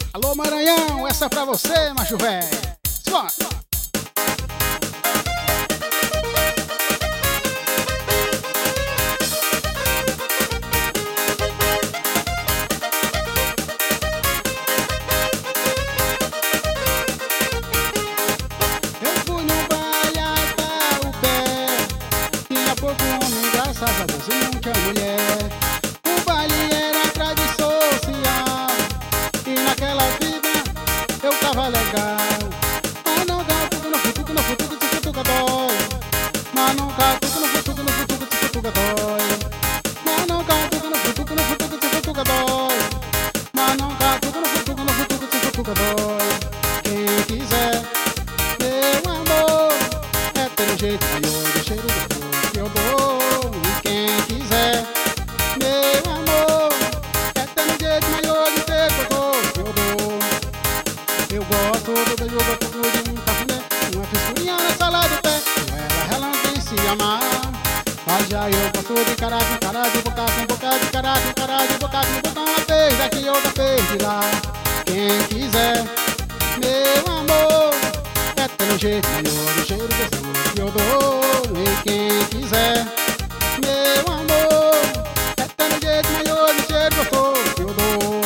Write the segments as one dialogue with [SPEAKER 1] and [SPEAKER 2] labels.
[SPEAKER 1] Alô Maranhão, essa é pra você, macho velho. Simbora. Eu fui no baile até o pé, tinha pouco homem, graças a Deus, e muita mulher. O baile era tradição social, e naquela vida eu tava legal. Mas não catuca no futuca, no futuca, se futuca dói. Mas não catuca no futuca, no futuca, se futuca dói. Mas não catuca no futuca, no futuca, se futuca dói. Mas não catuca no futuca, no futuca, se futuca dói. Quem quiser, meu amor, é ter um jeito maior do cheiro do fogo que eu dou. E quem quiser, meu amor, é ter um jeito maior do cheiro do fogo que eu dou. Eu gosto do beijo gostoso de um cafuné, uma frescurinha na sala do pé, com ela relance em se amar. Mas já eu gosto de cara de boca com boca, de cara de boca com boca, uma vez daqui, outra vez de lá. Quem quiser, meu amor, é ter um jeito maior do cheiro gostoso que eu dou. E quem quiser, meu amor, é ter um jeito maior do cheiro gostoso que eu dou.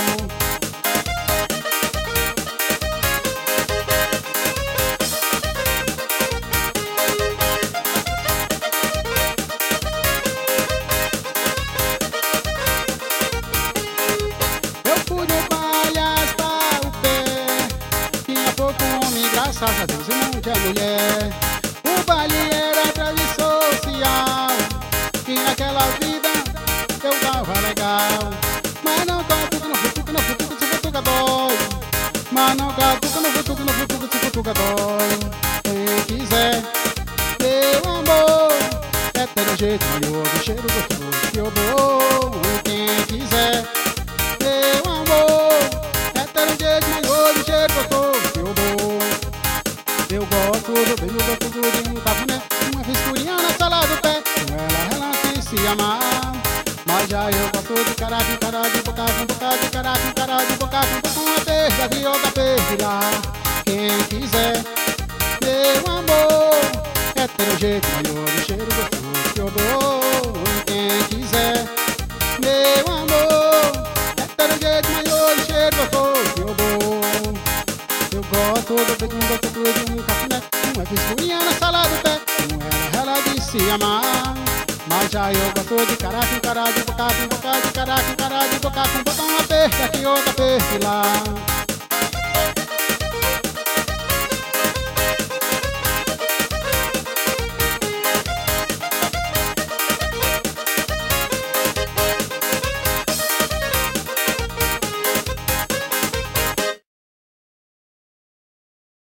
[SPEAKER 1] Eu fui no baile hasta o pé, tinha pouco homem, graças a Deus, e muita mulher. O baile era tradição social, e naquela vida eu tava legal. Mas não catuca no futuca, no futuca, se futuca dói. Mas não catuca no futuca, no futuca, se futuca dói. Quem quiser, meu amor, é ter um jeito maior do cheiro gostoso que eu dou. E quem quiser, meu amor, é ter um jeito maior do cheiro gostoso que eu dou. Eu gosto do beijo gostoso de um cafuné, uma frescurinha na sala do pé, com ela relance em se amar. Mas já eu gosto de cara de boca com boca, de cara de boca com boca, uma vez daqui, outra vez de lá. Quem quiser, meu amor, é ter um jeito maior do cheiro gostoso que eu dou. E quem quiser, meu amor, é ter um jeito maior do cheiro gostoso que eu dou. Eu gosto do beijo gostoso de um cafuné, uma frescurinha na sala do pé, com ela de se amar. Mas já eu gosto de cara de boca com boca, de cara de boca com boca, uma vez daqui, outra vez de lá.